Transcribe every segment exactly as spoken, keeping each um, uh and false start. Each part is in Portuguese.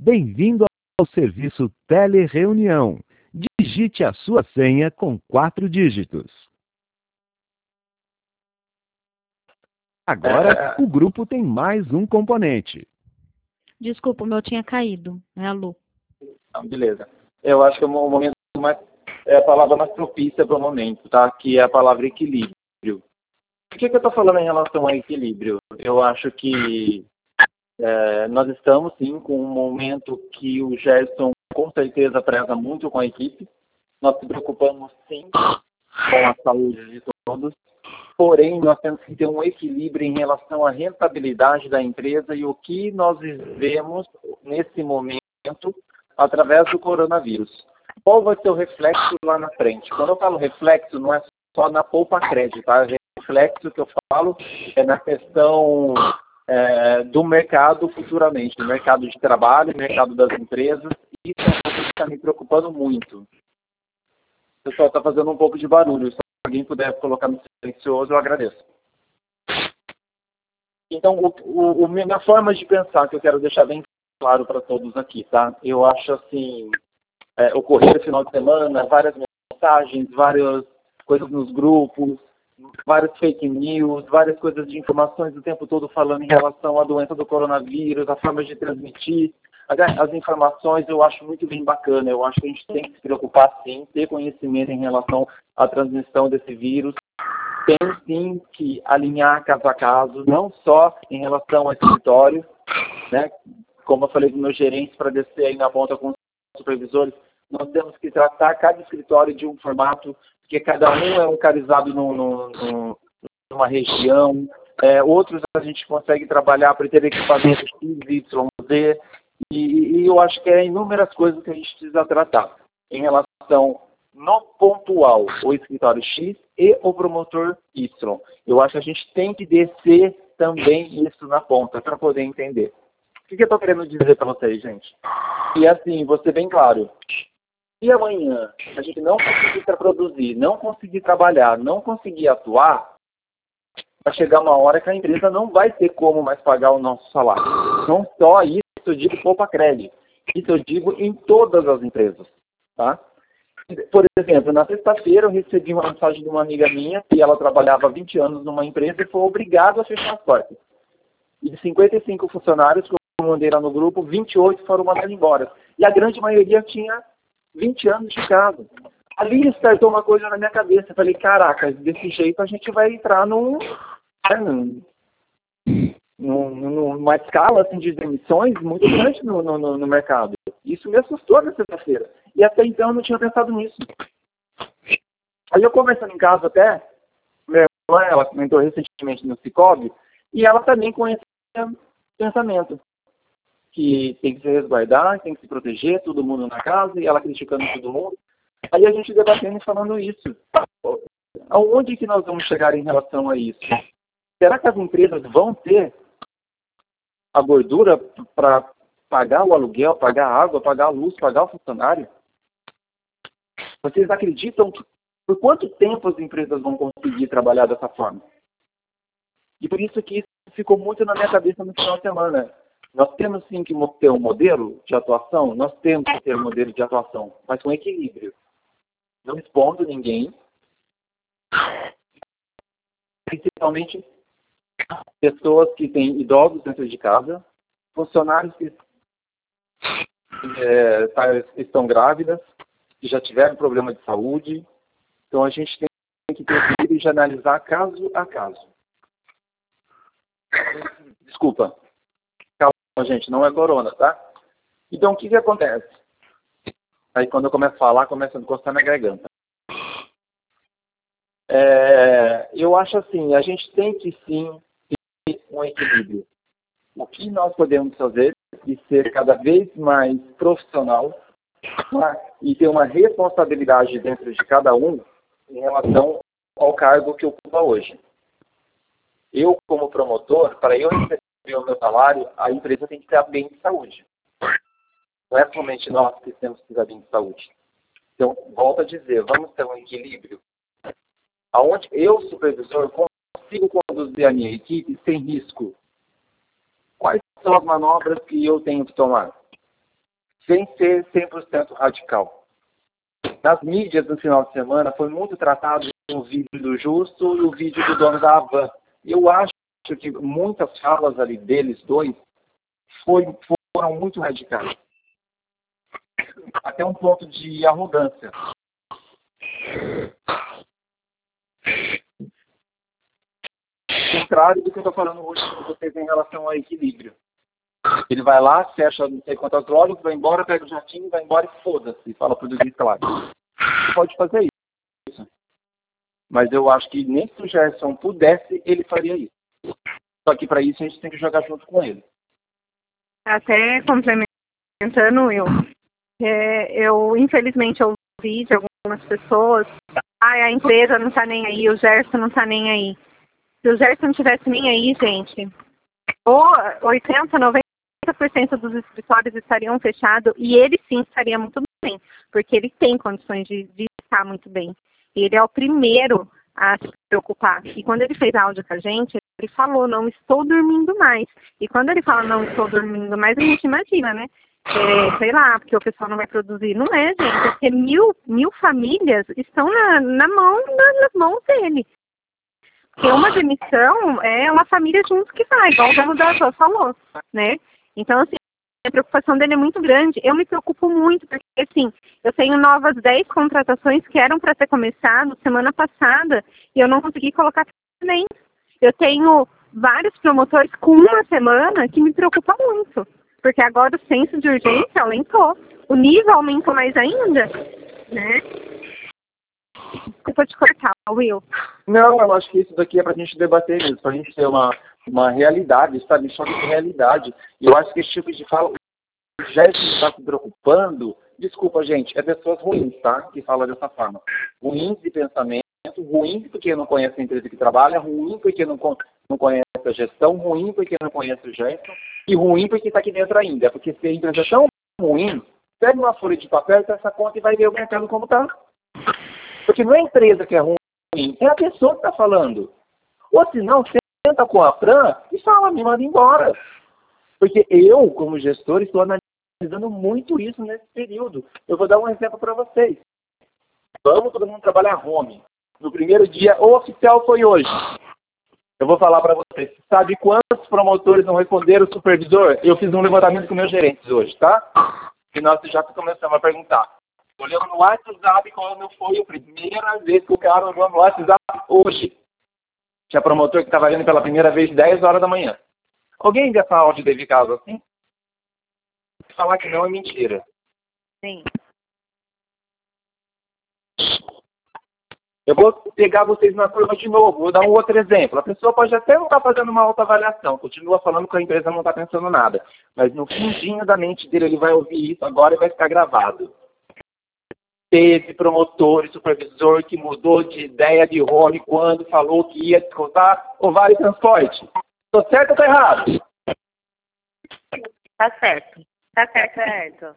Bem-vindo ao serviço Telereunião. Digite a sua senha com quatro dígitos. Agora, o grupo tem mais um componente. Desculpa, o meu tinha caído, né, Lu? Ah, beleza. Eu acho que é o momento mais, é a palavra mais propícia para o momento, tá? Que é a palavra equilíbrio. Por que, que eu estou falando em relação a equilíbrio? Eu acho que é, nós estamos, sim, com um momento que o Gerson, com certeza, preza muito com a equipe. Nós nos preocupamos, sim, com a saúde de todos. Porém, nós temos que ter um equilíbrio em relação à rentabilidade da empresa e o que nós vivemos nesse momento através do coronavírus. Qual vai ser o reflexo lá na frente? Quando eu falo reflexo, não é só na poupa crédito, tá? O reflexo que eu falo é na questão é, do mercado futuramente, do mercado de trabalho, mercado das empresas. Isso é uma coisa que está me preocupando muito. O pessoal está fazendo um pouco de barulho. Se alguém puder colocar no silencioso, eu agradeço. Então, o, o, a minha forma de pensar, que eu quero deixar bem claro para todos aqui, tá? Eu acho assim, é, ocorrer no final de semana, várias mensagens, várias coisas nos grupos, várias fake news, várias coisas de informações o tempo todo falando em relação à doença do coronavírus, a forma de transmitir as informações. Eu acho muito bem bacana. Eu acho que a gente tem que se preocupar, sim, ter conhecimento em relação à transmissão desse vírus. Tem, sim, que alinhar caso a caso, não só em relação ao escritório, né? Como eu falei do meu gerente, para descer aí na ponta com os supervisores, nós temos que tratar cada escritório de um formato, porque cada um é localizado no, no, no, numa região, é, outros a gente consegue trabalhar para ter equipamento X, Y, Z, e, e eu acho que é inúmeras coisas que a gente precisa tratar em relação no pontual, o escritório X e o promotor Y. Eu acho que a gente tem que descer também isso na ponta para poder entender. O que, que eu estou querendo dizer para vocês, gente? E assim, vou ser bem claro. Se amanhã a gente não conseguir produzir, não conseguir trabalhar, não conseguir atuar, vai chegar uma hora que a empresa não vai ter como mais pagar o nosso salário. Não só isso, eu digo poupa crédito. Isso eu digo em todas as empresas, tá? Por exemplo, na sexta-feira eu recebi uma mensagem de uma amiga minha que ela trabalhava há vinte anos numa empresa e foi obrigada a fechar as portas. E de cinquenta e cinco funcionários que eu mandei lá no grupo, vinte e oito foram mandados embora. E a grande maioria tinha vinte anos de casa. Ali startou uma coisa na minha cabeça. Eu falei, caraca, desse jeito a gente vai entrar num, num, numa escala assim, de demissões muito grande no, no, no mercado. Isso me assustou na sexta-feira. E até então eu não tinha pensado nisso. Aí eu conversando em casa até, minha irmã, ela comentou recentemente no Cicobi, e ela também conhece esse pensamento. Que tem que se resguardar, tem que se proteger, todo mundo na casa, e ela criticando todo mundo. Aí a gente debatendo e falando isso. Aonde que nós vamos chegar em relação a isso? Será que as empresas vão ter a gordura para pagar o aluguel, pagar a água, pagar a luz, pagar o funcionário? Vocês acreditam que por quanto tempo as empresas vão conseguir trabalhar dessa forma? E por isso que isso ficou muito na minha cabeça no final de semana. Nós temos sim que ter um modelo de atuação, nós temos que ter um modelo de atuação, mas com equilíbrio. Não expondo ninguém, principalmente pessoas que têm idosos dentro de casa, funcionários que é, estão grávidas, que já tiveram problema de saúde. Então a gente tem que ter equilíbrio de analisar caso a caso. Desculpa. Gente, não é corona, tá? Então, o que que acontece? Aí, quando eu começo a falar, começa a encostar na garganta. É, eu acho assim, a gente tem que, sim, ter um equilíbrio. O que nós podemos fazer e ser cada vez mais profissional, tá? E ter uma responsabilidade dentro de cada um em relação ao cargo que ocupa hoje. Eu, como promotor, para eu receber o meu salário, a empresa tem que ter bem de saúde. Não é somente nós que temos que ter bem de saúde. Então, volto a dizer, vamos ter um equilíbrio aonde eu, supervisor, consigo conduzir a minha equipe sem risco. Quais são as manobras que eu tenho que tomar? sem ser cem por cento radical. Nas mídias no final de semana foi muito tratado o vídeo do Justo e o vídeo do dono da Havan. Eu acho que muitas falas ali deles dois foi, foram muito radicais. Até um ponto de arrogância. Contrário do que eu estou falando hoje com vocês em relação ao equilíbrio. Ele vai lá, fecha não sei quantas horas, vai embora, pega o jatinho, vai embora e foda-se. Fala para o juiz, claro. Você pode fazer isso. Mas eu acho que nem se o Gerson pudesse, ele faria isso. Só que para isso a gente tem que jogar junto com ele. Até complementando, eu, é, eu infelizmente ouvi de algumas pessoas, ah, a empresa não está nem aí, o Gerson não está nem aí. Se o Gerson não estivesse nem aí, gente, ou oitenta, noventa por cento dos escritórios estariam fechados e ele sim estaria muito bem, porque ele tem condições de, de estar muito bem. Ele é o primeiro a se preocupar. E quando ele fez áudio com a gente, ele falou, não estou dormindo mais. E quando ele fala, não estou dormindo mais, a gente imagina, né? É, sei lá, porque o pessoal não vai produzir. Não é, gente, é porque mil, mil famílias estão na, na mão, na, nas mãos dele. Porque uma demissão é uma família junto que vai, igual o dono da Havan falou, né? Então, assim, a preocupação dele é muito grande. Eu me preocupo muito, porque, assim, eu tenho novas dez contratações que eram para ter começado semana passada e eu não consegui colocar nem. Eu tenho vários promotores com uma semana que me preocupa muito, porque agora o senso de urgência aumentou. O nível aumentou mais ainda, né? Desculpa te cortar, Will. Não, eu acho que isso daqui é para a gente debater mesmo, para a gente ter uma, uma realidade, sabe? Choque de realidade. E eu acho que esse tipo de fala, o Gerson está se preocupando, desculpa, gente, é pessoas ruins, tá? Que falam dessa forma. Ruins de pensamento, ruim porque não conhece a empresa que trabalha, ruim porque não, não conhece a gestão, ruim porque não conhece o Gerson, e ruim porque está aqui dentro ainda. Porque se a empresa é tão ruim, pega uma folha de papel, essa conta e vai ver o mercado como está. Porque não é a empresa que é ruim, é a pessoa que está falando. Ou se não, senta com a Fran e fala, me manda embora. Porque eu, como gestor, estou analisando muito isso nesse período. Eu vou dar um exemplo para vocês. Vamos todo mundo trabalhar home. No primeiro dia, o oficial foi hoje. Eu vou falar para vocês. Sabe quantos promotores não responderam o supervisor? Eu fiz um levantamento com meus gerentes hoje, tá? E nós já começamos a perguntar. Olhando no WhatsApp quando foi a primeira vez que o cara olhou no WhatsApp hoje. Tinha promotor que estava vendo pela primeira vez dez horas da manhã. Alguém vê essa áudio teve caso assim? Falar que não é mentira. Sim. Eu vou pegar vocês na curva de novo, vou dar um outro exemplo. A pessoa pode até não estar fazendo uma autoavaliação, continua falando que a empresa não está pensando nada. Mas no fundinho da mente dele, ele vai ouvir isso agora e vai ficar gravado. Teve promotor e supervisor que mudou de ideia de home quando falou que ia descontar o Vale Transporte. Estou certo ou estou errado? Tá certo. Tá certo, certo.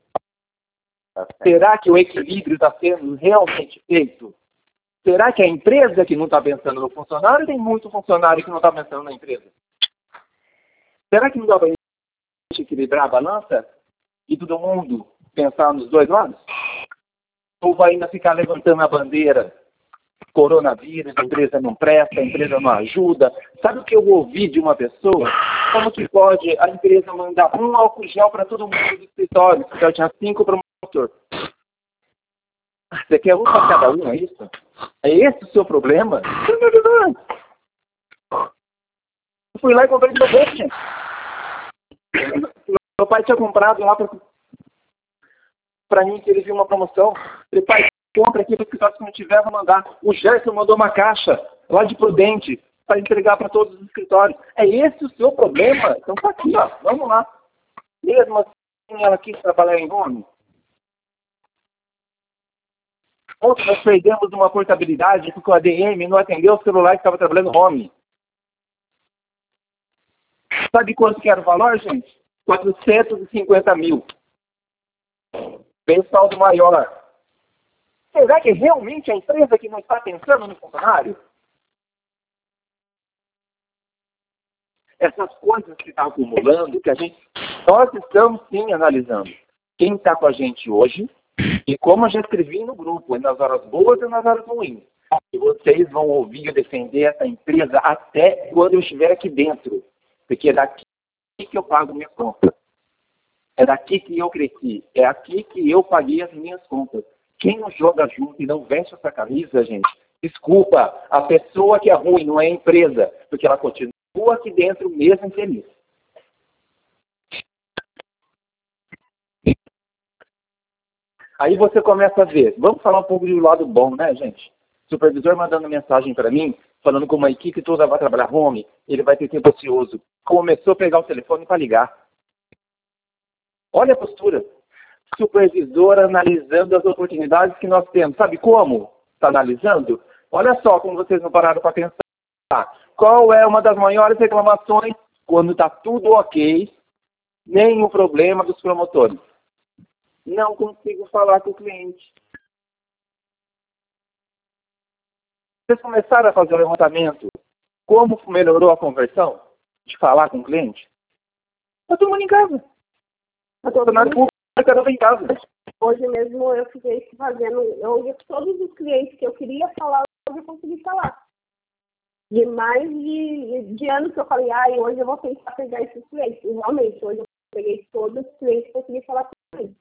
Será que o equilíbrio está sendo realmente feito? Será que a empresa que não está pensando no funcionário tem muito funcionário que não está pensando na empresa? Será que não dá para a gente equilibrar a balança e todo mundo pensar nos dois lados? Ou vai ainda ficar levantando a bandeira, coronavírus, a empresa não presta, a empresa não ajuda. Sabe o que eu ouvi de uma pessoa? Como que pode a empresa mandar um álcool gel para todo mundo do escritório, porque eu tinha cinco promotores? Você quer um para cada um, é isso? É esse o seu problema? Eu fui lá e comprei de meu bolso, gente. Meu pai tinha comprado lá para... para mim, que ele viu uma promoção. Ele, pai, compra aqui para o escritório, se não tiver, vou mandar. O Gerson mandou uma caixa lá de Prudente para entregar para todos os escritórios. É esse o seu problema? Então tá aqui, ó. Vamos lá. Mesmo assim, ela quis trabalhar em home. Ontem nós perdemos uma portabilidade porque o A D M não atendeu o celular que estava trabalhando home. Sabe quanto que era o valor, gente? quatrocentos e cinquenta mil. Bem saldo maior. Será que é realmente a empresa que não está pensando no funcionário? Essas coisas que estão acumulando, que a gente, nós estamos sim analisando. quem está com a gente hoje, e como eu já escrevi no grupo, é nas horas boas e nas horas ruins. E vocês vão ouvir eu defender essa empresa até quando eu estiver aqui dentro. Porque é daqui que eu pago minha conta. É daqui que eu cresci. É aqui que eu paguei as minhas contas. Quem não joga junto e não veste essa camisa, gente, desculpa, a pessoa que é ruim não é a empresa, porque ela continua aqui dentro mesmo infeliz. Aí você começa a ver, vamos falar um pouco do lado bom, né, gente? Supervisor mandando mensagem para mim, falando que uma equipe toda vai trabalhar home, ele vai ter tempo ocioso. Começou a pegar o telefone para ligar. Olha a postura. Supervisor analisando as oportunidades que nós temos. Sabe como está analisando? Olha só como vocês não pararam para pensar. Qual é uma das maiores reclamações quando está tudo ok, nenhum problema dos promotores? Não consigo falar com o cliente. Vocês começaram a fazer o levantamento. Como melhorou a conversão de falar com o cliente? Está todo mundo em casa. Está todo mundo em casa. Hoje mesmo eu fiquei fazendo, hoje todos os clientes que eu queria falar, hoje eu consegui falar. De mais de, de anos que eu falei, ah, hoje eu vou tentar pegar esses clientes. E realmente, hoje eu peguei todos os clientes e consegui falar com eles.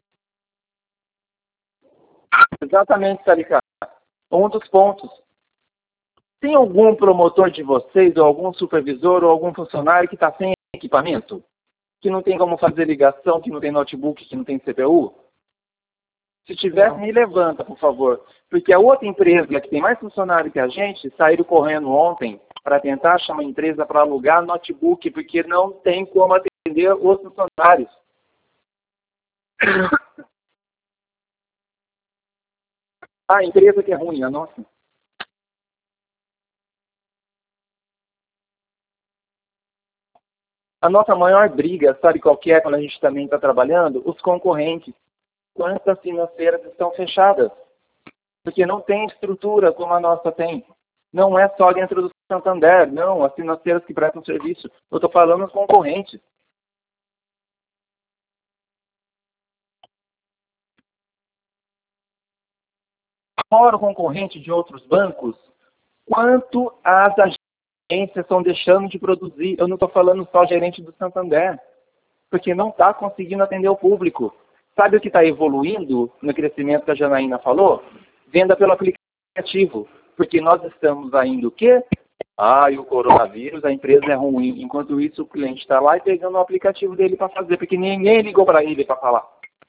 Exatamente, Sarika. Um dos pontos. Tem algum promotor de vocês, ou algum supervisor, ou algum funcionário que está sem equipamento? Que não tem como fazer ligação, que não tem notebook, que não tem C P U? Se tiver, me levanta, por favor. Porque a outra empresa, que tem mais funcionário que a gente, saíram correndo ontem para tentar achar uma empresa para alugar notebook, porque não tem como atender os funcionários. Ah, a empresa que é ruim, a nossa. A nossa maior briga, sabe qual que é quando a gente também está trabalhando? Os concorrentes. Quantas financeiras estão fechadas? Porque não tem estrutura como a nossa tem. Não é só dentro do Santander, não, as financeiras que prestam serviço. Eu estou falando dos concorrentes. Fora o concorrente de outros bancos, quanto as agências estão deixando de produzir? Eu não estou falando só gerente do Santander, porque não está conseguindo atender o público. Sabe o que está evoluindo no crescimento que a Janaína falou? Venda pelo aplicativo. Porque nós estamos ainda o quê? Ah, e o coronavírus, a empresa é ruim. Enquanto isso, o cliente está lá e pegando o aplicativo dele para fazer, porque ninguém ligou para ele para falar.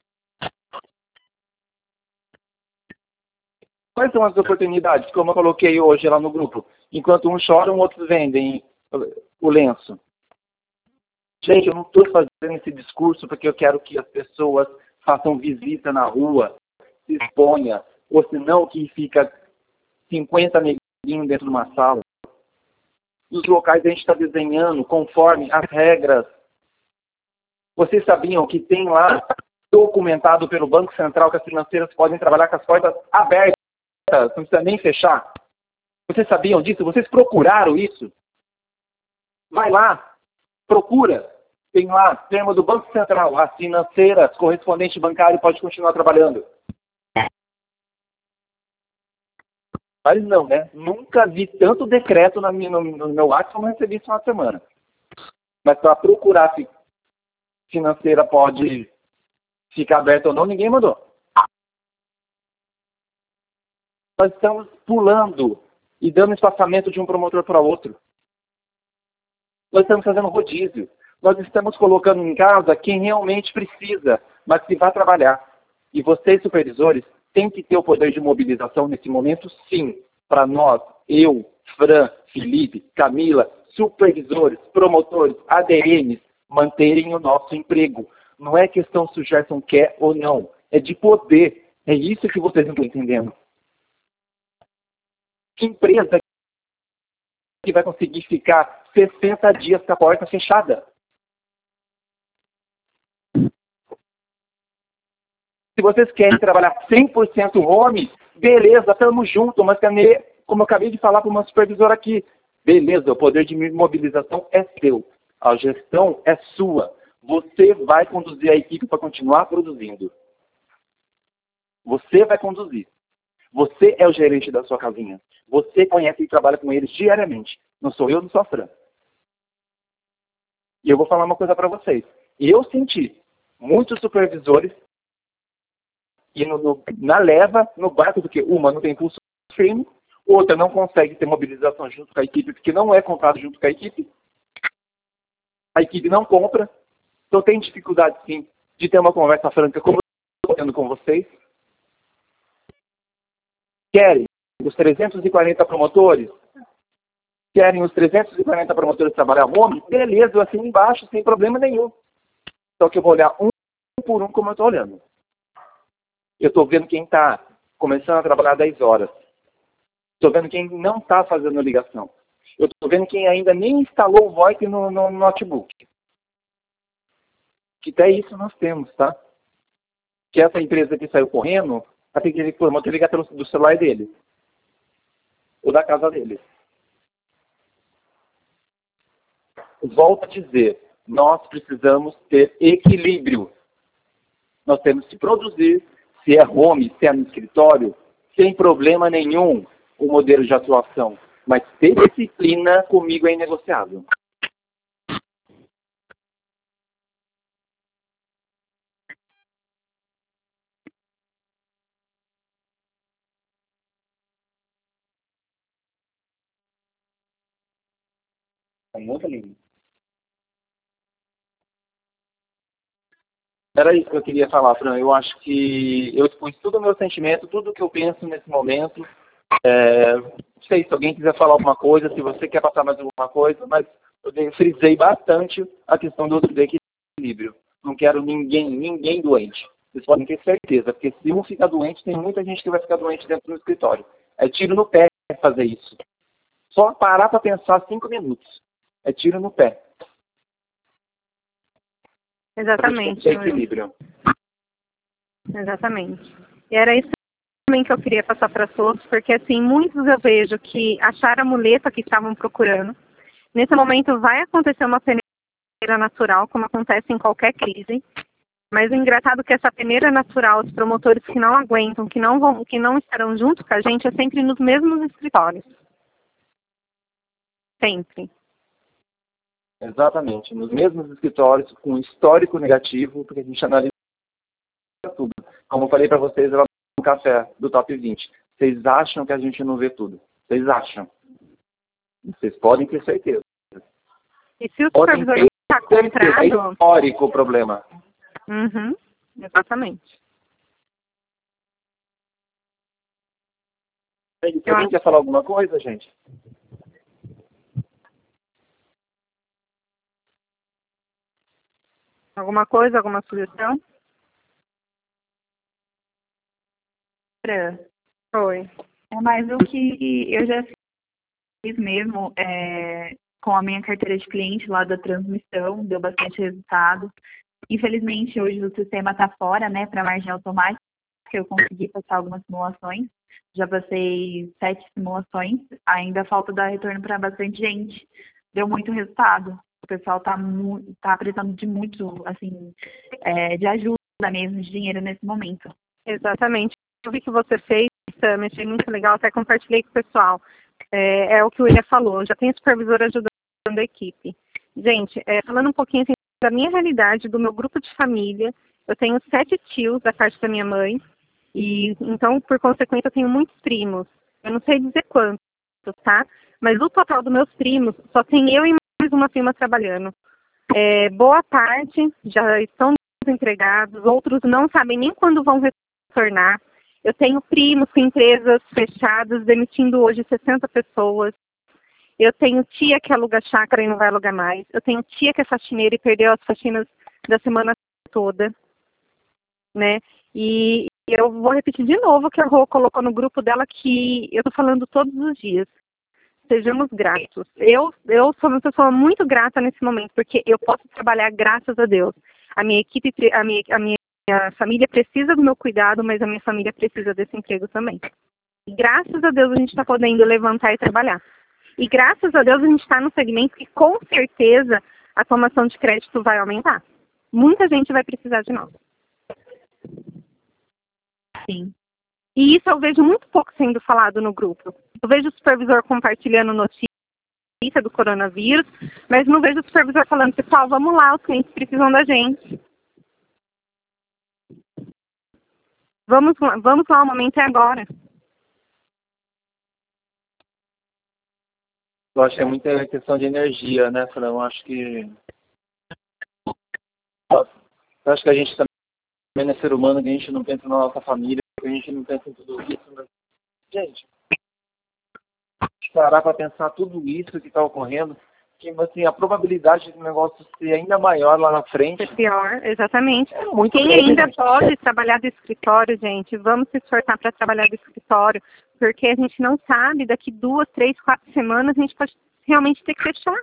Quais são as oportunidades? Como eu coloquei hoje lá no grupo. Enquanto uns choram, outros vendem o lenço. Gente, eu não estou fazendo esse discurso porque eu quero que as pessoas façam visita na rua, se exponha, ou senão que fica cinquenta neguinhos dentro de uma sala. Os locais a gente está desenhando conforme as regras. Vocês sabiam que tem lá, documentado pelo Banco Central, que as financeiras podem trabalhar com as portas abertas, não precisa nem fechar? Vocês sabiam disso? Vocês procuraram isso? Vai lá, procura. Tem lá, termo do Banco Central, as financeiras, correspondente bancário pode continuar trabalhando. Mas não, né? Nunca vi tanto decreto na minha, no, no meu ato como recebi isso na semana. Mas para procurar se financeira pode ficar aberta ou não, ninguém mandou. Nós estamos pulando e dando espaçamento de um promotor para outro. Nós estamos fazendo rodízio. Nós estamos colocando em casa quem realmente precisa, mas que vai trabalhar. E vocês, supervisores, têm que ter o poder de mobilização nesse momento, sim. Para nós, eu, Fran, Felipe, Camila, supervisores, promotores, A D Ms, manterem o nosso emprego. Não é questão se o Gerson quer ou não. É de poder. É isso que vocês não estão entendendo. Que empresa que vai conseguir ficar sessenta dias com a porta fechada? Se vocês querem trabalhar cem por cento home, beleza, estamos juntos, mas como eu acabei de falar para uma supervisora aqui, beleza, o poder de mobilização é seu, a gestão é sua. Você vai conduzir a equipe para continuar produzindo. Você vai conduzir. Você é o gerente da sua casinha. Você conhece e trabalha com eles diariamente. Não sou eu, não sou a Fran. E eu vou falar uma coisa para vocês. Eu senti muitos supervisores indo no, na leva, no barco, porque uma não tem pulso firme, outra não consegue ter mobilização junto com a equipe, porque não é comprado junto com a equipe. A equipe não compra. Então tem dificuldade, sim, de ter uma conversa franca como eu estou tendo com vocês. Querem os trezentos e quarenta promotores? Querem os trezentos e quarenta promotores trabalhar home? Beleza, eu assino embaixo, sem problema nenhum. Só que eu vou olhar um por um como eu estou olhando. Eu estou vendo quem está começando a trabalhar dez horas. Estou vendo quem não está fazendo ligação. Eu estou vendo quem ainda nem instalou o VoIP no, no notebook. Que até isso nós temos, tá? Que essa empresa que saiu correndo, vai ter que promotor ligar pelo do celular dele. Ou da casa dele. Volto a dizer, nós precisamos ter equilíbrio. Nós temos que produzir, se é home, se é no escritório, sem problema nenhum o modelo de atuação. Mas ter disciplina comigo é inegociável. Muito lindo. Era isso que eu queria falar, Fran. Eu acho que eu expus todo o meu sentimento, tudo o que eu penso nesse momento. É, não sei se alguém quiser falar alguma coisa, se você quer passar mais alguma coisa, mas eu frisei bastante a questão do, do equilíbrio. Não quero ninguém, ninguém doente. Vocês podem ter certeza, porque se um ficar doente, tem muita gente que vai ficar doente dentro do escritório. É tiro no pé fazer isso. Só parar para pensar cinco minutos. É tiro no pé. Exatamente. Equilíbrio. Exatamente. E era isso também que eu queria passar para todos, porque assim, muitos eu vejo que acharam a muleta que estavam procurando. Nesse momento vai acontecer uma peneira natural, como acontece em qualquer crise. Mas o engraçado é que essa peneira natural, os promotores que não aguentam, que não vão, que não estarão junto com a gente, é sempre nos mesmos escritórios. Sempre. Exatamente, nos mesmos escritórios, com histórico negativo, porque a gente analisa tudo. Como eu falei para vocês lá no café do Top vinte, vocês acham que a gente não vê tudo. Vocês acham. Vocês podem ter certeza. E se o supervisor está comprado... É histórico o problema. Uhum, exatamente. Alguém quer falar alguma coisa, gente? Alguma coisa, alguma sugestão? Fran, Oi. é mais o que eu já fiz mesmo é, com a minha carteira de cliente lá da transmissão, deu bastante resultado. Infelizmente, hoje o sistema está fora, né, para margem automática, que eu consegui passar algumas simulações. Já passei sete simulações, ainda falta dar retorno para bastante gente. Deu muito resultado. O pessoal está tá precisando de muito, assim, é, de ajuda mesmo, de dinheiro nesse momento. Exatamente. Eu vi que você fez, Sam, achei muito legal, até compartilhei com o pessoal. É, é o que o William falou, já tem supervisor ajudando a equipe. Gente, é, falando um pouquinho assim, da minha realidade, do meu grupo de família, eu tenho sete tios da parte da minha mãe, e então, por consequência, eu tenho muitos primos. Eu não sei dizer quantos, tá? Mas o total dos meus primos, só tem eu e mais uma prima trabalhando. É, boa parte já estão desempregados, outros não sabem nem quando vão retornar. Eu tenho primos com empresas fechadas, demitindo hoje sessenta pessoas. Eu tenho tia que aluga chácara e não vai alugar mais. Eu tenho tia que é faxineira e perdeu as faxinas da semana toda, né? E eu vou repetir de novo o que a Rô colocou no grupo dela, que eu estou falando todos os dias. Sejamos gratos. Eu, eu sou uma pessoa muito grata nesse momento, porque eu posso trabalhar graças a Deus. A minha equipe, a minha, a minha família precisa do meu cuidado, mas a minha família precisa desse emprego também. E graças a Deus a gente está podendo levantar e trabalhar. E graças a Deus a gente está num segmento que com certeza a tomação de crédito vai aumentar. Muita gente vai precisar de nós. Sim. E isso eu vejo muito pouco sendo falado no grupo. Eu vejo o supervisor compartilhando notícias do coronavírus, mas não vejo o supervisor falando, pessoal, vamos lá, os clientes precisam da gente. Vamos, vamos lá, o momento é agora. Eu acho que é muita questão de energia, né, Fran? Eu acho que... Eu acho que a gente também é ser humano, que a gente não pensa na nossa família, que a gente não pensa em tudo isso. Mas... Gente, parar para pensar tudo isso que está ocorrendo, que assim, a probabilidade do negócio ser ainda maior lá na frente... É pior, exatamente. É muito Quem grande, ainda gente. pode trabalhar do escritório, gente, vamos se esforçar para trabalhar do escritório, porque a gente não sabe, daqui duas, três, quatro semanas, a gente pode realmente ter que fechar.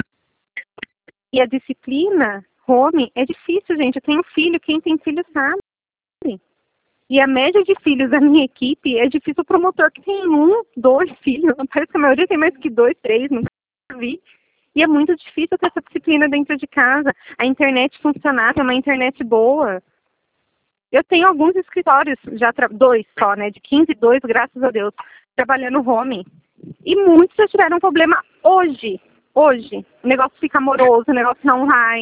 E a disciplina home é difícil, gente. Eu tenho filho, quem tem filho sabe. E a média de filhos da minha equipe é difícil o promotor que tem um, dois filhos. Parece que a maioria tem mais que dois, três, nunca vi. E é muito difícil ter essa disciplina dentro de casa. A internet funcionar, ter uma internet boa. Eu tenho alguns escritórios, já tra... dois só, né? De quinze, dois, graças a Deus, trabalhando home. E muitos já tiveram problema hoje. Hoje. O negócio fica amoroso, o negócio não vai.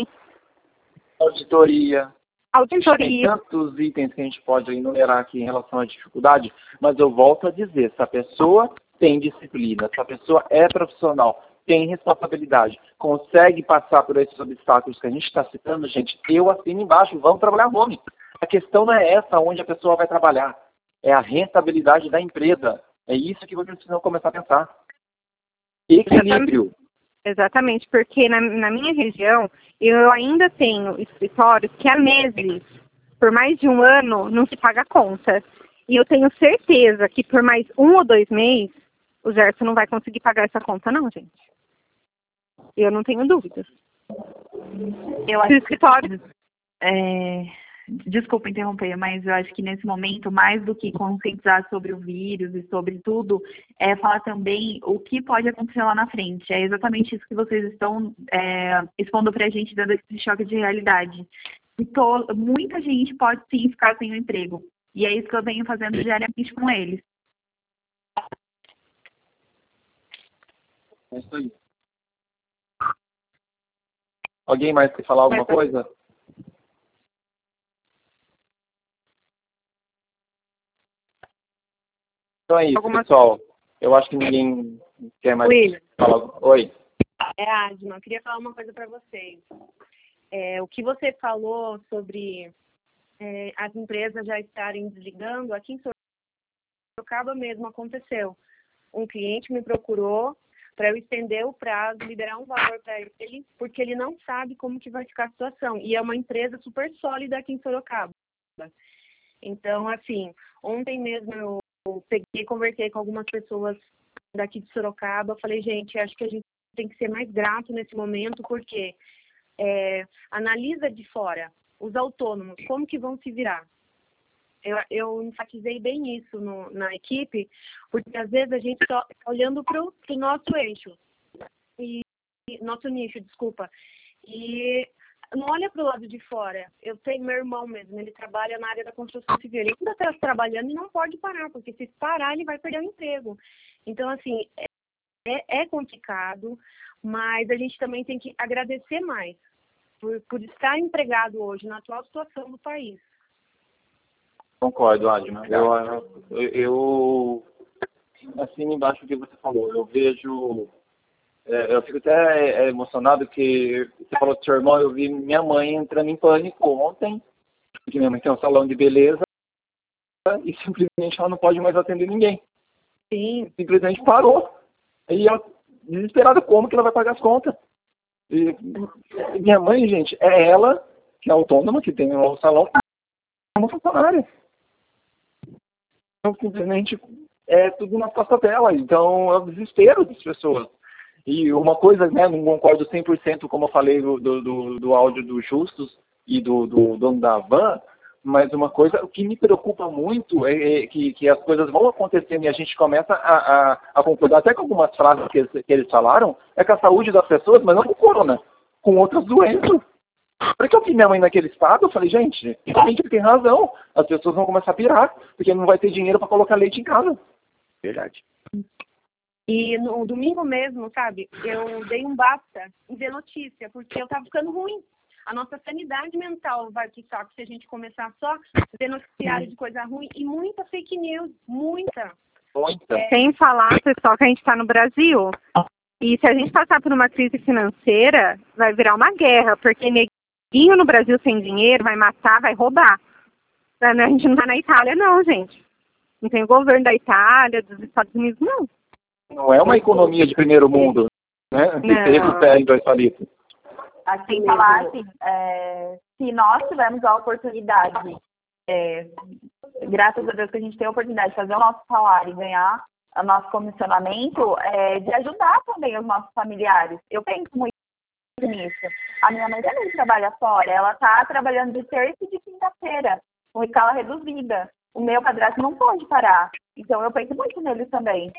Auditoria. Tem Auditoria. tantos itens que a gente pode enumerar aqui em relação à dificuldade, mas eu volto a dizer, se a pessoa tem disciplina, se a pessoa é profissional, tem responsabilidade, consegue passar por esses obstáculos que a gente está citando, gente, eu assino embaixo, vamos trabalhar home. A questão não é essa onde a pessoa vai trabalhar, é a rentabilidade da empresa. É isso que vocês precisam começar a pensar. Equilíbrio. Exatamente, porque na, na minha região, eu ainda tenho escritórios que há meses, por mais de um ano, não se paga a conta. E eu tenho certeza que por mais um ou dois meses, o Gerson não vai conseguir pagar essa conta não, gente. Eu não tenho dúvidas. Eu acho Os escritórios... É... Desculpa interromper, mas eu acho que nesse momento, mais do que conscientizar sobre o vírus e sobre tudo, é falar também o que pode acontecer lá na frente. É exatamente isso que vocês estão é, expondo para a gente, dando esse choque de realidade. E to, muita gente pode sim ficar sem o emprego. E é isso que eu venho fazendo diariamente com eles. É isso aí. Alguém mais quer falar alguma coisa? Então é isso, Alguma... pessoal. Eu acho que ninguém quer mais William. falar. Oi. É, Adma, eu queria falar uma coisa para vocês. É, o que você falou sobre é, as empresas já estarem desligando, aqui em Sorocaba mesmo aconteceu. Um cliente me procurou para eu estender o prazo, liberar um valor para ele, porque ele não sabe como que vai ficar a situação. E é uma empresa super sólida aqui em Sorocaba. Então, assim, ontem mesmo eu Eu peguei, conversei com algumas pessoas daqui de Sorocaba, falei, gente, acho que a gente tem que ser mais grato nesse momento, porque é, analisa de fora, os autônomos, como que vão se virar? Eu, eu enfatizei bem isso no, na equipe, porque às vezes a gente está olhando para o nosso eixo, e, nosso nicho, desculpa, e não olha para o lado de fora. Eu tenho meu irmão mesmo, ele trabalha na área da construção civil. Ele ainda está trabalhando e não pode parar, porque se parar, ele vai perder o emprego. Então, assim, é, é complicado, mas a gente também tem que agradecer mais por, por estar empregado hoje na atual situação do país. Concordo, Adma. Eu, eu, eu assino embaixo do que você falou. Eu vejo... É, eu fico até emocionado que você falou do seu irmão, eu vi minha mãe entrando em pânico ontem, porque minha mãe tem um salão de beleza e simplesmente ela não pode mais atender ninguém. Sim. Simplesmente parou. E ela, desesperada, como que ela vai pagar as contas? E, minha mãe, gente, é ela, que é autônoma, que tem um salão, é uma funcionária. Então, simplesmente, é tudo nas costas dela. Então, é o desespero das pessoas. E uma coisa, né, não concordo cem por cento, como eu falei do, do, do áudio do Justus e do, do dono da van, mas uma coisa, o que me preocupa muito é, é que, que as coisas vão acontecendo e a gente começa a, a, a concordar até com algumas frases que eles, que eles falaram, é com a saúde das pessoas, mas não com o corona, com outras doenças. Por que eu vi minha mãe naquele estado? Eu falei, gente, realmente ele tem razão. As pessoas vão começar a pirar, porque não vai ter dinheiro para colocar leite em casa. Verdade. E no domingo mesmo, sabe, eu dei um basta em ver notícia, porque eu tava ficando ruim. A nossa sanidade mental vai pro saco se a gente começar só a ver noticiário de coisa ruim e muita fake news, muita. Muita. É, Sem falar, pessoal, que a gente está no Brasil. E se a gente passar por uma crise financeira, vai virar uma guerra, porque neguinho no Brasil sem dinheiro vai matar, vai roubar. A gente não está na Itália, não, gente. Não tem o governo da Itália, dos Estados Unidos, não. Não é uma economia de primeiro mundo, né? Que teve o pé em dois palitos. Assim, falar assim, é, se nós tivermos a oportunidade, é, graças a Deus que a gente tem a oportunidade de fazer o nosso salário e ganhar o nosso comissionamento, é, de ajudar também os nossos familiares. Eu penso muito nisso. A minha mãe também trabalha fora, ela está trabalhando de terça e de quinta-feira, com escala reduzida. O meu padrasto não pode parar. Então eu penso muito neles também.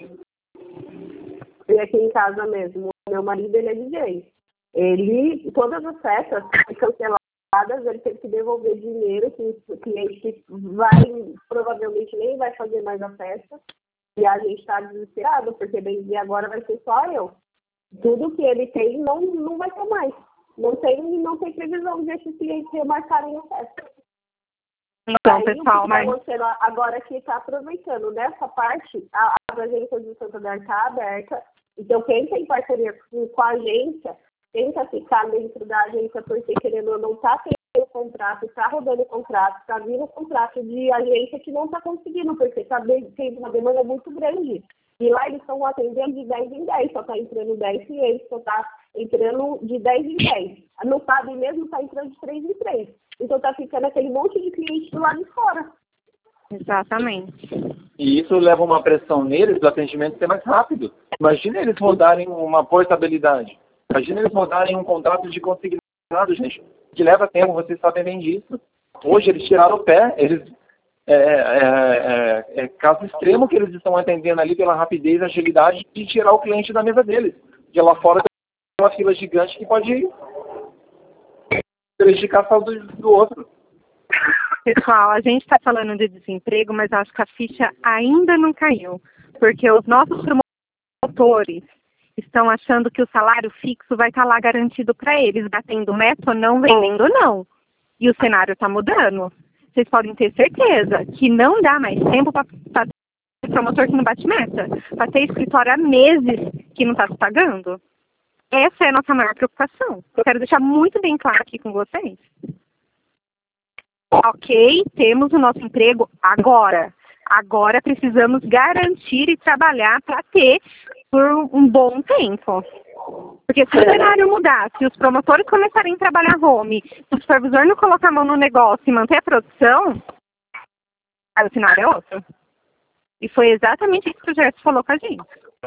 E aqui em casa mesmo, meu marido, ele é D J. Ele, todas as festas canceladas, ele teve que devolver dinheiro, que o cliente vai, provavelmente nem vai fazer mais a festa. E a gente está desesperado, porque bem dizer agora vai ser só eu. Tudo que ele tem não, não vai ter mais. Não tem, não tem previsão de esses clientes remarcarem a festa. Então, aí, pessoal, o que mas... você agora que está aproveitando nessa parte, a, a agência de Santander está aberta. Então, quem tem parceria com, com a agência, tenta ficar dentro da agência, porque querendo ou não está tendo contrato, está rodando contrato, está vindo contrato de agência que não está conseguindo, porque está tendo uma demanda muito grande. E lá eles estão atendendo de dez em dez, só está entrando dez clientes, só está entrando de dez em dez. No P A B mesmo está entrando de três em três. Então está ficando aquele monte de clientes do lado de fora. Exatamente. E isso leva uma pressão neles do atendimento ser mais rápido. Imagina eles rodarem uma portabilidade. Imagina eles rodarem um contrato de consignado, gente, que leva tempo, vocês sabem bem disso. Hoje eles tiraram o pé, eles é, é, é, é caso extremo que eles estão atendendo ali pela rapidez e agilidade de tirar o cliente da mesa deles. Porque lá fora tem uma fila gigante que pode prejudicar a saúde do outro. Pessoal, a gente está falando de desemprego, mas acho que a ficha ainda não caiu. Porque os nossos promotores estão achando que o salário fixo vai estar lá garantido para eles, batendo meta ou não, vendendo não. E o cenário está mudando. Vocês podem ter certeza que não dá mais tempo para ter promotor que não bate meta, para ter escritório há meses que não está se pagando. Essa é a nossa maior preocupação. Eu quero deixar muito bem claro aqui com vocês. Ok, temos o nosso emprego agora. Agora precisamos garantir e trabalhar para ter por um bom tempo. Porque se o cenário mudar, se os promotores começarem a trabalhar home, se o supervisor não colocar a mão no negócio e manter a produção, aí o cenário é outro. E foi exatamente isso que o Gerson falou com a gente.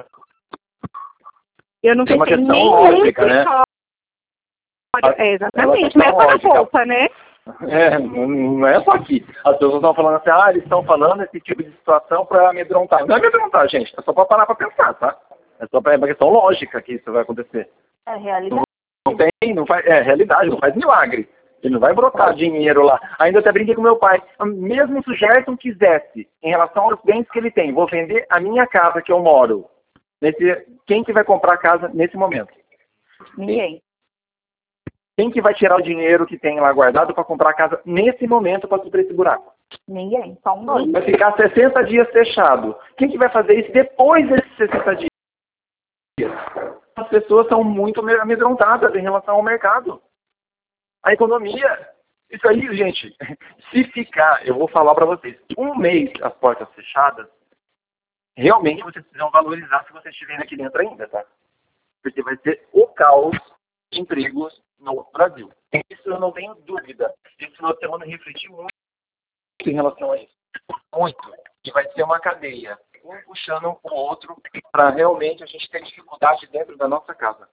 Eu não Tem uma pensei questão nem lógica, né? É, exatamente, mas é só na roupa, né? É, não é só aqui. As pessoas estão falando assim, ah, eles estão falando esse tipo de situação para amedrontar. Não é amedrontar, gente. É só para parar para pensar, tá? É só para é uma questão lógica que isso vai acontecer. É realidade. Não, não tem, não faz, é realidade, não faz milagre. Ele não vai brotar dinheiro lá. Ainda até brinquei com meu pai. Mesmo se o Gerson quisesse, em relação aos bens que ele tem, vou vender a minha casa que eu moro. Nesse, quem que vai comprar a casa nesse momento? Ninguém. Quem que vai tirar o dinheiro que tem lá guardado para comprar a casa nesse momento para suprir esse buraco? Ninguém. Só um dois. Vai ficar sessenta dias fechado. Quem que vai fazer isso depois desses sessenta dias? As pessoas são muito amedrontadas em relação ao mercado. A economia, isso aí, gente, se ficar, eu vou falar para vocês, um mês as portas fechadas, realmente vocês precisam valorizar se vocês estiverem aqui dentro ainda, tá? Porque vai ser o caos de empregos no Brasil. Isso eu não tenho dúvida. Esse final de semana eu refleti muito em relação a isso. Muito. E vai ser uma cadeia, um puxando o outro, para realmente a gente ter dificuldade dentro da nossa casa.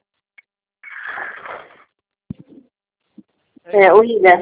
É, William.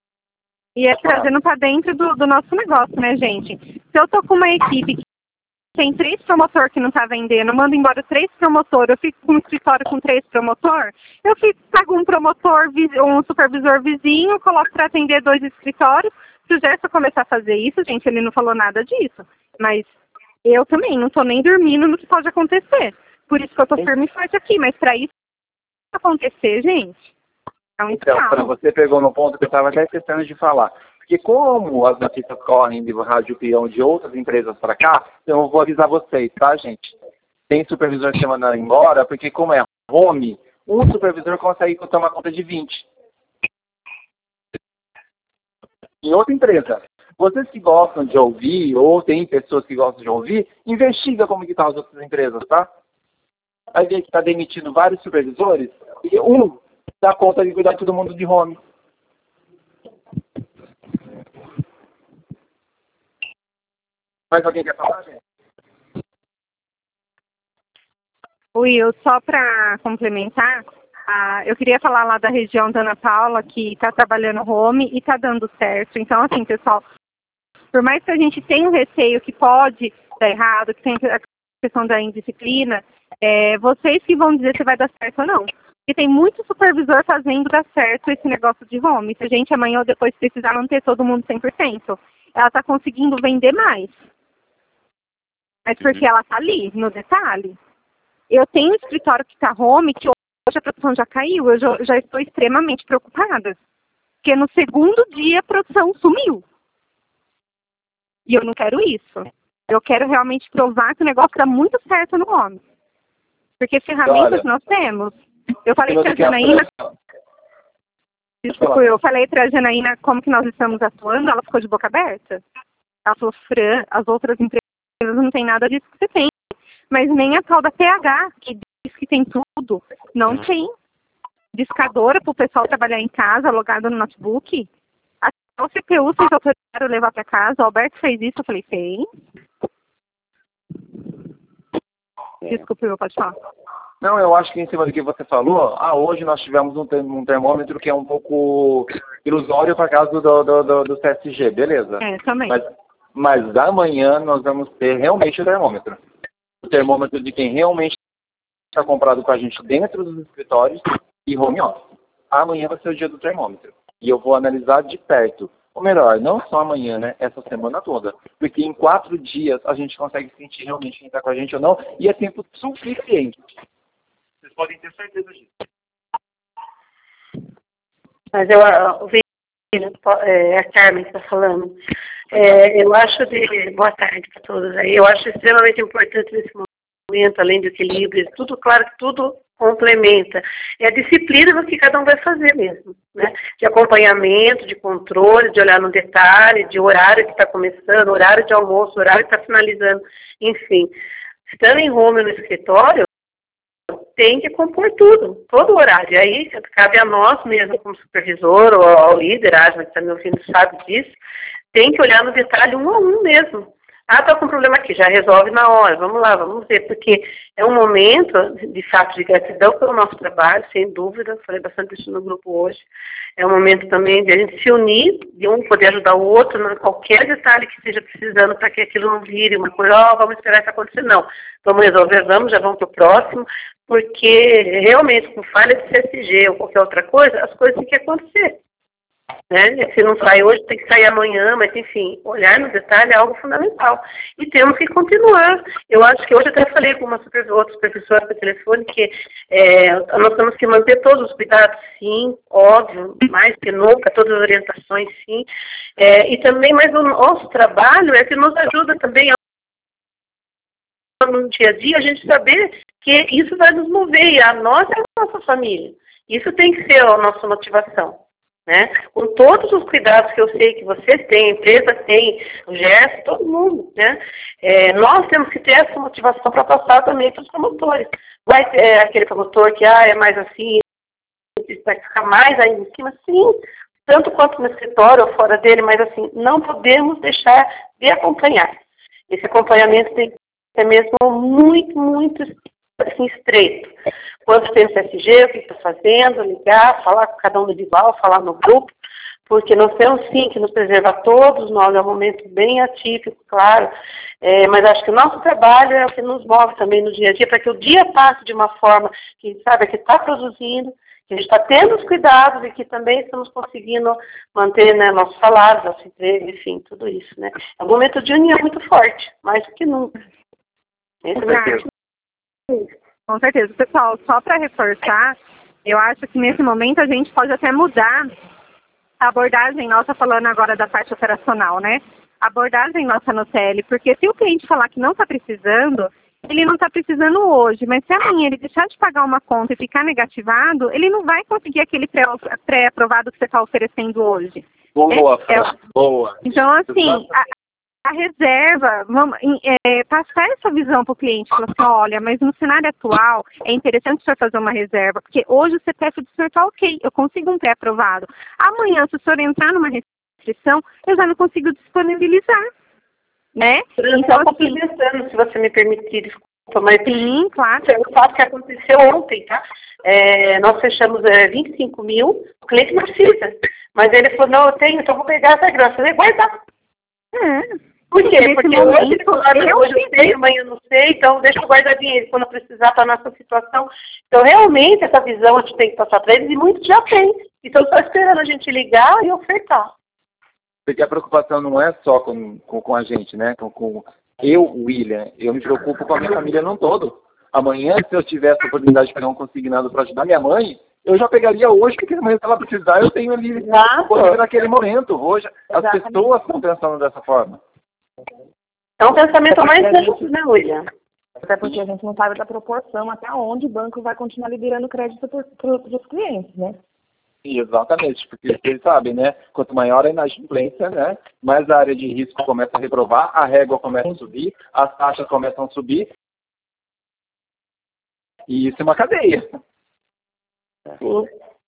E é trazendo para dentro do, do nosso negócio, né, gente? Se eu tô com uma equipe tem três promotores que não tá vendendo, eu mando embora três promotores, eu fico com um escritório com três promotores, eu fico, pago um promotor, um supervisor vizinho, coloco para atender dois escritórios. Se o Gerson começar a fazer isso, gente, ele não falou nada disso, mas eu também não tô nem dormindo no que pode acontecer. Por isso que eu tô firme e forte aqui, mas para isso acontecer, gente, é um Então, para você pegou no ponto que eu estava até esquecendo de falar. Porque como as notícias correm de Rádio Peão de outras empresas para cá, eu vou avisar vocês, tá, gente? Tem supervisor que você manda embora, porque como é home, um supervisor consegue tomar conta de vinte. Em outra empresa, vocês que gostam de ouvir, ou tem pessoas que gostam de ouvir, investiga como que estão as outras empresas, tá? Vai ver que está demitindo vários supervisores, e um dá conta de cuidar de todo mundo de home. Mais alguém quer falar, gente? Will, só para complementar, ah, eu queria falar lá da região da Ana Paula, que está trabalhando home e está dando certo. Então, assim, pessoal, por mais que a gente tenha um receio que pode dar errado, que tem a questão da indisciplina, é, vocês que vão dizer se vai dar certo ou não. Porque tem muito supervisor fazendo dar certo esse negócio de home. Se a gente amanhã ou depois precisar manter todo mundo cem por cento, ela está conseguindo vender mais. Mas porque ela está ali, no detalhe. Eu tenho um escritório que está home, que hoje a produção já caiu, eu já, já estou extremamente preocupada. Porque no segundo dia a produção sumiu. E eu não quero isso. Eu quero realmente provar que o negócio dá muito certo no home. Porque ferramentas Olha, nós temos. Eu falei para a Janaína... Desculpa, eu falei para a Janaína como que nós estamos atuando, ela ficou de boca aberta. Ela falou, Fran, as outras empresas não tem nada disso que você tem. Mas nem a tal da P H, que diz que tem tudo, não tem. Discadora para o pessoal trabalhar em casa, logado no notebook. Até o C P U, vocês autorizaram levar para casa. O Alberto fez isso, eu falei, fez. Desculpa, eu pode falar. Não, eu acho que em cima do que você falou, ah, hoje nós tivemos um, um termômetro que é um pouco ilusório por causa do, do, do, do C S G, beleza. É, também. Mas, mas amanhã nós vamos ter realmente o termômetro. O termômetro de quem realmente está comprado com a gente dentro dos escritórios e home office. Amanhã vai ser o dia do termômetro. E eu vou analisar de perto. Ou melhor, não só amanhã, né? Essa semana toda. Porque em quatro dias a gente consegue sentir realmente quem está com a gente ou não. E é tempo suficiente. Vocês podem ter certeza disso. Mas eu ouvi é, a Carmen está falando. É, eu acho de... Boa tarde para todos aí. Eu acho extremamente importante nesse momento, além do equilíbrio, tudo, claro que tudo complementa. É a disciplina no que cada um vai fazer mesmo, né? De acompanhamento, de controle, de olhar no detalhe, de horário que está começando, horário de almoço, horário que está finalizando, enfim. Estando em home no escritório, tem que compor tudo, todo o horário. Aí cabe a nós mesmo, como supervisor ou ao líder, a Asma que está me ouvindo sabe disso, tem que olhar no detalhe um a um mesmo. Ah, está com um problema aqui, já resolve na hora, vamos lá, vamos ver, porque é um momento, de fato, de gratidão pelo nosso trabalho, sem dúvida, falei bastante isso no grupo hoje, é um momento também de a gente se unir, de um poder ajudar o outro, em qualquer detalhe que esteja precisando para que aquilo não vire uma coisa, ó, oh, vamos esperar isso acontecer, não, vamos resolver, vamos, já vamos para o próximo, porque realmente, com falha de C S G ou qualquer outra coisa, as coisas têm que acontecer. Né? Se não sai hoje, tem que sair amanhã, mas enfim, olhar no detalhe é algo fundamental. E temos que continuar. Eu acho que hoje até falei com uma super, outra professora por telefone que é, nós temos que manter todos os cuidados, sim, óbvio, mais que nunca, todas as orientações, sim. É, e também, mas o nosso trabalho é que nos ajuda também a no dia a dia a gente saber que isso vai nos mover, e a nós e a nossa família. Isso tem que ser a nossa motivação. Né? Com todos os cuidados que eu sei que vocês têm, a empresa tem, o Gerson, todo mundo, né? É, nós temos que ter essa motivação para passar também para os promotores. Vai ter é, aquele promotor que ah, é mais assim, vai ficar mais aí em cima, sim, tanto quanto no escritório ou fora dele, mas assim, não podemos deixar de acompanhar. Esse acompanhamento tem que ser mesmo muito, muito assim, estreito. Quando tem o C S G, o que está fazendo, ligar, falar com cada um individual, falar no grupo, porque nós temos sim que nos preservar todos nós, é um momento bem atípico, claro, é, mas acho que o nosso trabalho é o que nos move também no dia a dia, para que o dia passe de uma forma que sabe que está produzindo, que a gente está tendo os cuidados e que também estamos conseguindo manter, né, nossos salários, nosso emprego, enfim, tudo isso, né. É um momento de união muito forte, mais do que nunca. Esse é o meu. Com certeza. Pessoal, só para reforçar, eu acho que nesse momento a gente pode até mudar a abordagem nossa, falando agora da parte operacional, né? A abordagem nossa no T L, porque se o cliente falar que não está precisando, ele não está precisando hoje, mas se amanhã ele deixar de pagar uma conta e ficar negativado, ele não vai conseguir aquele pré-aprovado que você está oferecendo hoje. Boa, é, é, boa. Então, assim, a, a reserva, vamos, é, passar essa visão para o cliente, falar assim, olha, mas no cenário atual é interessante o senhor fazer uma reserva, porque hoje o C P F do senhor está ok, eu consigo um pré-aprovado. Amanhã, se o senhor entrar numa restrição, eu já não consigo disponibilizar, né? Então, assim, pensando, se você me permitir, desculpa, mas sim, claro. O fato que aconteceu ontem, tá? É, nós fechamos é, vinte e cinco mil, o cliente não precisa, mas ele falou, não, eu tenho, então vou pegar essa grana, eu falei, guardar. É. Por quê? Porque hoje ele falou, hoje eu sei, amanhã eu não sei, então deixa eu guardar dinheiro quando eu precisar para a nossa situação. Então, realmente, essa visão a gente tem que passar para eles, e muitos já têm. Então, só esperando a gente ligar e ofertar. Porque a preocupação não é só com, com, com a gente, né? Com, com eu, William, eu me preocupo com a minha família não todo. Amanhã, se eu tivesse a oportunidade de pegar um consignado para ajudar minha mãe, eu já pegaria hoje, porque amanhã, se ela precisar, eu tenho ali poder naquele momento. Hoje, as Exatamente. pessoas estão pensando dessa forma. É um pensamento mais simples, né, William? Até porque a gente não sabe da proporção até onde o banco vai continuar liberando crédito para os clientes, né? Exatamente, porque vocês sabem, né? Quanto maior a inadimplência, né? Mais a área de risco começa a reprovar, a régua começa a subir, as taxas começam a subir. E isso é uma cadeia. Sim.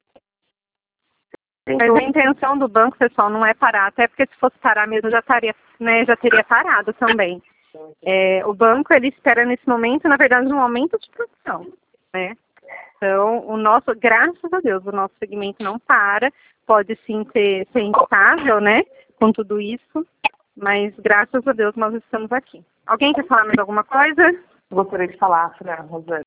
Mas a intenção do banco, pessoal, não é parar, até porque se fosse parar mesmo já, taria, né, já teria parado também. É, o banco, ele espera nesse momento, na verdade, um aumento de produção, né? Então, o nosso, graças a Deus, o nosso segmento não para, pode sim ser, ser instável, né, com tudo isso, mas graças a Deus nós estamos aqui. Alguém quer falar mais alguma coisa? Gostaria de falar, né, Rosana?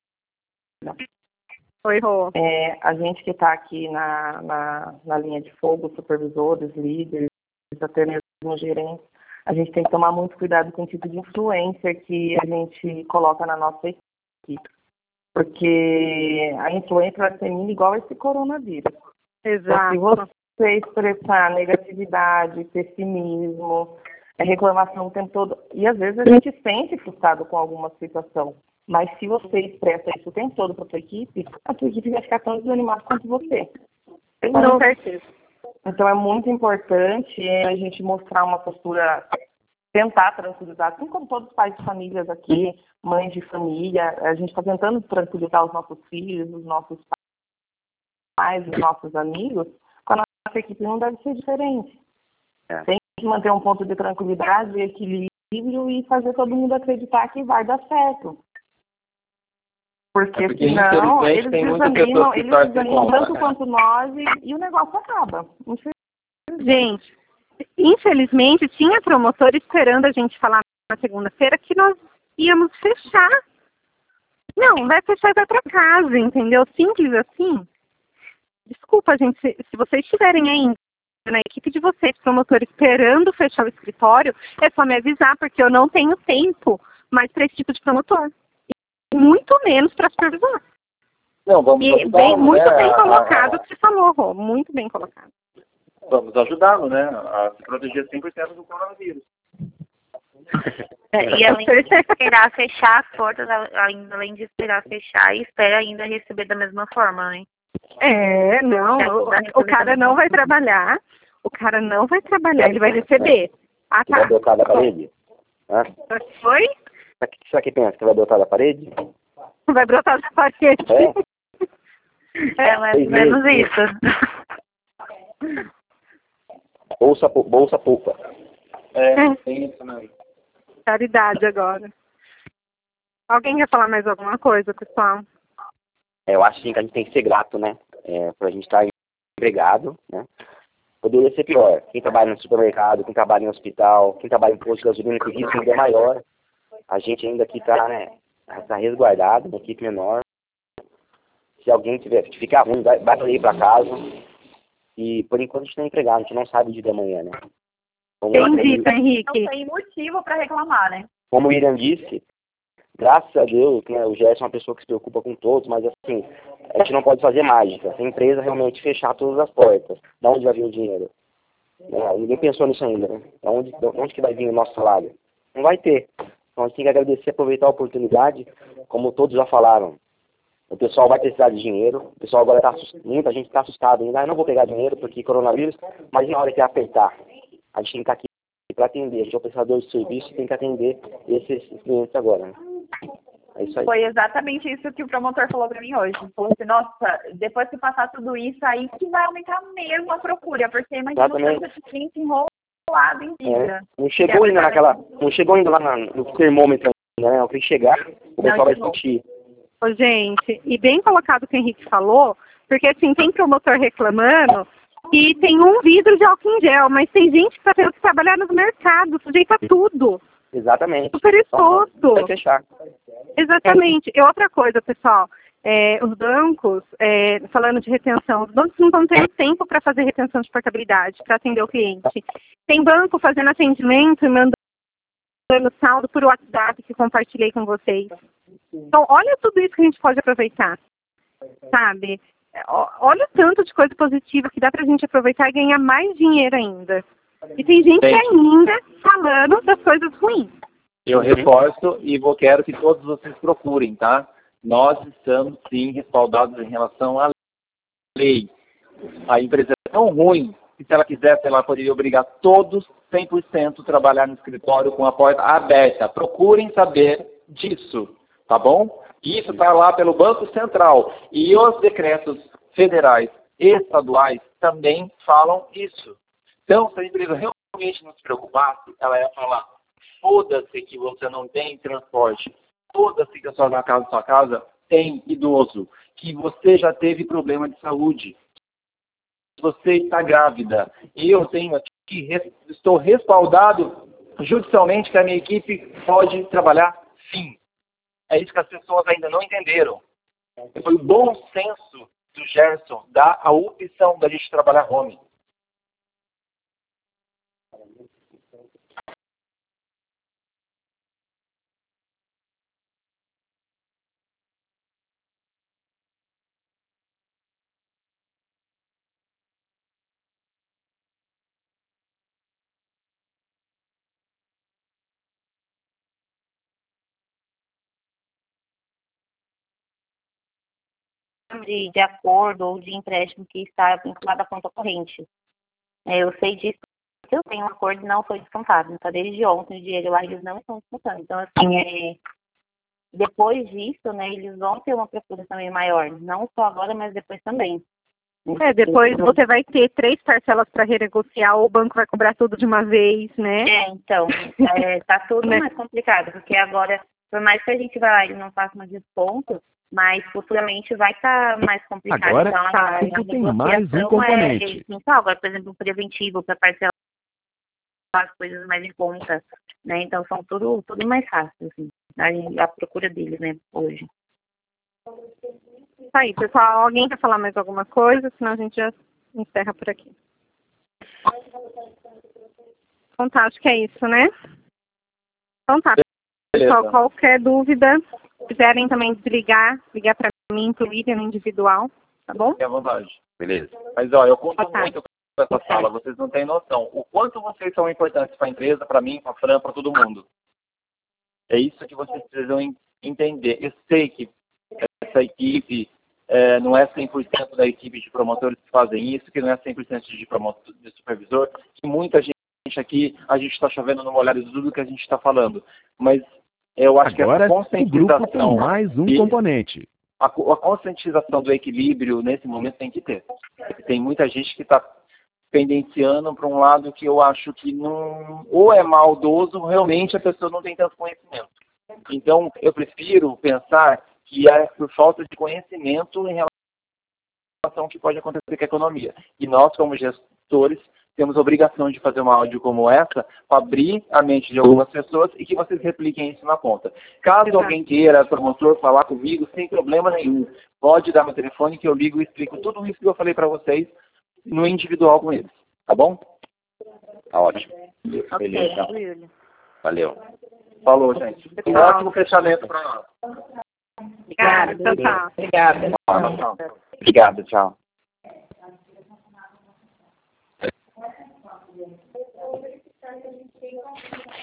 Oi, Rô. É, a gente que está aqui na, na, na linha de fogo, supervisores, líderes, até mesmo gerentes, a gente tem que tomar muito cuidado com o tipo de influência que a gente coloca na nossa equipe. Porque a influência vai ser mínima igual esse coronavírus. Exato. Então, se você expressar negatividade, pessimismo, reclamação o tempo todo, e às vezes a gente se sente frustrado com alguma situação. Mas se você expressa isso o tempo todo para a sua equipe, a sua equipe vai ficar tão desanimada quanto você. Com certeza. Então é muito importante a gente mostrar uma postura, tentar tranquilizar, assim como todos os pais de famílias aqui, mães de família, a gente está tentando tranquilizar os nossos filhos, os nossos pais, os nossos amigos, com a nossa equipe não deve ser diferente. É. Tem que manter um ponto de tranquilidade, equilíbrio e fazer todo mundo acreditar que vai dar certo. Porque, é porque senão eles desanimam, eles desanimam tanto né? quanto nós e, e o negócio acaba. Gente, infelizmente tinha promotor esperando a gente falar na segunda-feira que nós íamos fechar. Não, vai fechar e vai para casa, entendeu? Simples assim. Desculpa, gente, se, se vocês estiverem ainda na equipe de vocês, promotor, esperando fechar o escritório, é só me avisar, porque eu não tenho tempo mais para esse tipo de promotor. Muito menos para supervisor. Não, vamos e ajudá-lo, bem, muito né? bem colocado o que você falou, Rô. Muito bem colocado. Vamos ajudá-lo, né? A se proteger cem por cento do coronavírus. É, e além de esperar fechar as portas, ainda além de esperar fechar, espera ainda receber da mesma forma, né? É, não. O, o cara não vai trabalhar. O cara não vai trabalhar, ele vai receber. Ah, tá. Vai brotar da parede? Ah. Foi? Será que pensa que vai brotar da parede? Vai brotar da parede. É, é mais ou menos isso. Bolsa, bolsa poupa. É, tem isso mesmo. Caridade agora. Alguém quer falar mais alguma coisa, pessoal? É, eu acho sim, que a gente tem que ser grato, né? É, por a gente estar empregado, né? Poderia ser pior. Quem trabalha no supermercado, quem trabalha em hospital, quem trabalha em posto de gasolina, que o risco ainda é maior. A gente ainda aqui está, né, tá resguardado, uma equipe menor. Se alguém tiver que ficar ruim, vai, vai ir para casa. E por enquanto a gente está empregado, a gente não sabe o dia de amanhã, né? Como Entendi, Henrique. Não tem motivo para reclamar, né? Como o William disse, graças a Deus, né, o Gerson é uma pessoa que se preocupa com todos, mas assim, a gente não pode fazer mágica. Se a empresa realmente fechar todas as portas, de onde vai vir o dinheiro? Né? Ninguém pensou nisso ainda, né? De onde, de onde que vai vir o nosso salário? Não vai ter. Então a gente tem que agradecer, aproveitar a oportunidade, como todos já falaram. O pessoal vai precisar de dinheiro, o pessoal agora está assustado, muita gente está assustada ainda, ah, eu não vou pegar dinheiro porque coronavírus, mas na hora que apertar, a gente tem que estar aqui para atender, a gente é o prestador de serviço e tem que atender esses clientes agora, né? É isso aí. Foi exatamente isso que o promotor falou para mim hoje. Falou assim, nossa, depois que passar tudo isso, aí que vai aumentar mesmo a procura, porque imagina o tanto de cliente enrolado em vida. É. Não chegou ainda naquela, não chegou ainda lá no termômetro, né? Tem que chegar, o pessoal vai sentir. Ô, gente, e bem colocado o que o Henrique falou, porque assim, tem promotor reclamando e tem um vidro de álcool em gel, mas tem gente que está tendo que trabalhar no mercado, sujeito a tudo. Exatamente. Super exposto. Vai fechar. Exatamente. E outra coisa, pessoal, é, os bancos, é, falando de retenção, os bancos não estão tendo tempo para fazer retenção de portabilidade, para atender o cliente. Tem banco fazendo atendimento e mandando saldo por WhatsApp que compartilhei com vocês. Então, olha tudo isso que a gente pode aproveitar, sabe? Olha o tanto de coisa positiva que dá pra gente aproveitar e ganhar mais dinheiro ainda. E tem gente Sim. ainda falando das coisas ruins. Eu reforço e vou quero que todos vocês procurem, tá? Nós estamos, sim, respaldados em relação à lei. A empresa é tão ruim que, se ela quisesse, ela poderia obrigar todos, cem por cento, a trabalhar no escritório com a porta aberta. Procurem saber disso, tá bom? Isso está lá pelo Banco Central. E os decretos federais e estaduais também falam isso. Então, se a empresa realmente não se preocupasse, ela ia falar, foda-se que você não tem transporte, foda-se que a sua casa, sua casa tem idoso, que você já teve problema de saúde, que você está grávida. E eu tenho aqui, estou respaldado judicialmente que a minha equipe pode trabalhar sim. É isso que as pessoas ainda não entenderam. Foi o bom senso do Gerson dar a opção da gente trabalhar home. De, de acordo ou de empréstimo que está vinculado à conta corrente. É, eu sei disso porque eu tenho um acordo e não foi descontado. Então, desde ontem, o dinheiro lá, eles não estão descontando. Então, assim, é, depois disso, né, eles vão ter uma procura também maior. Não só agora, mas depois também. É, depois você vai ter três parcelas para renegociar, ou o banco vai cobrar tudo de uma vez, né? É, então, é, tá tudo né? mais complicado, porque agora, por mais que a gente vá lá e não faça um desconto, mas futuramente vai estar tá mais complicado. Agora, então, a, tudo a tem mais um componente. É, então, agora, por exemplo, um preventivo para parcelar as coisas mais em conta, né? Então, são tudo, tudo mais fácil, assim, a, a procura deles, né, hoje. Tá aí, pessoal. Alguém quer falar mais alguma coisa? Senão a gente já encerra por aqui. Então tá, acho que é isso, né? Então tá, pessoal, Beleza. qualquer dúvida, se quiserem também desligar, ligar para mim, pro William no individual, tá bom? Fique à vontade. Beleza. Mas, ó, eu conto Boa tarde. muito com essa sala, vocês não têm noção. O quanto vocês são importantes para a empresa, para mim, para a Fran, para todo mundo. É isso que vocês precisam en- entender. Eu sei que essa equipe é, não é cem por cento da equipe de promotores que fazem isso, que não é cem por cento de, promotor, de supervisor, que muita gente aqui, a gente está chovendo no molhado de tudo que a gente está falando. Mas eu acho Agora, que a o grupo tem conscientização... mais um e- componente. A, a conscientização do equilíbrio, nesse momento, tem que ter. Tem muita gente que está pendenciando para um lado que eu acho que não... Ou é maldoso, ou realmente a pessoa não tem tanto conhecimento. Então, eu prefiro pensar que é por falta de conhecimento em relação ao que pode acontecer com a economia. E nós, como gestores, temos a obrigação de fazer uma áudio como essa para abrir a mente de algumas pessoas e que vocês repliquem isso na ponta. Caso alguém queira, promotor, falar comigo, sem problema nenhum, pode dar meu telefone que eu ligo e explico tudo isso que eu falei para vocês no individual com eles. Tá bom? Tá ótimo. Ok, Beleza. Então. Júlio. Valeu. Falou, gente. Um ótimo fechamento para nós. Obrigada, tchau, tchau. Obrigada. Tchau, tchau. Obrigado, tchau.